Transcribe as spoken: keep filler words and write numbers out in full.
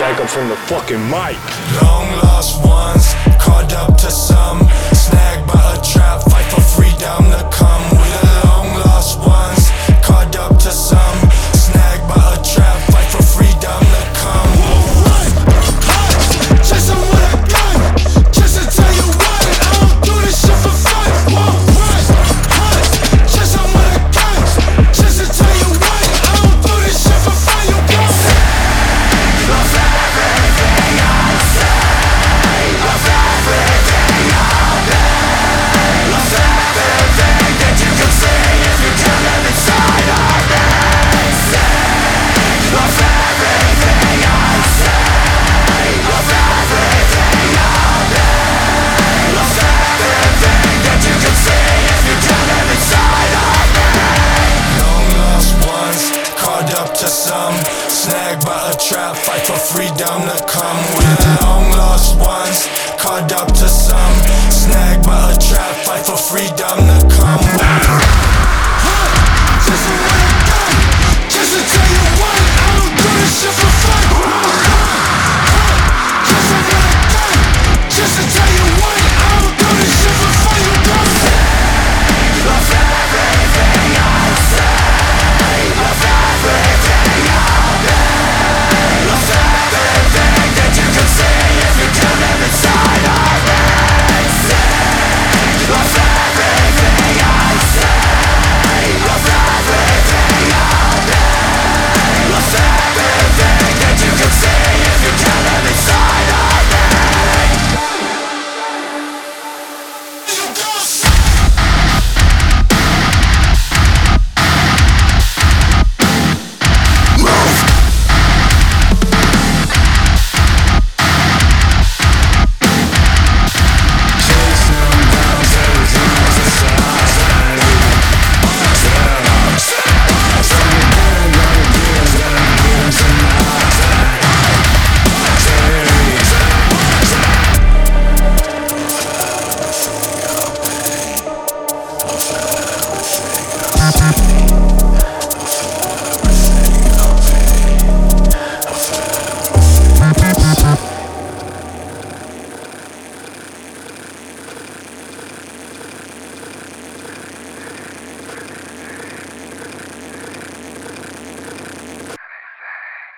back up from the fucking mic. Long lost ones, caught up to some, snagged by a trap, fight for freedom to come. We the long lost ones, caught up to some, snagged by a trap, fight for freedom to come. Run, hide, chasing with a gun, just to tell you what, I don't do this shit for fun. Won't run, hide, chasing with a gun, just to tell you what, I don't do this shit for fun. You go. Lost everything I say, lost everything I'll be, lost everything that you can see if you turn them inside of me. Lost everything I say, lost everything I'll be, lost everything that you can see if you turn them inside of me. Long lost ones, caught up to some, snagged by a trap, fight for freedom to come. We're long lost ones, caught up to some, snagged by a trap, fight for freedom to come.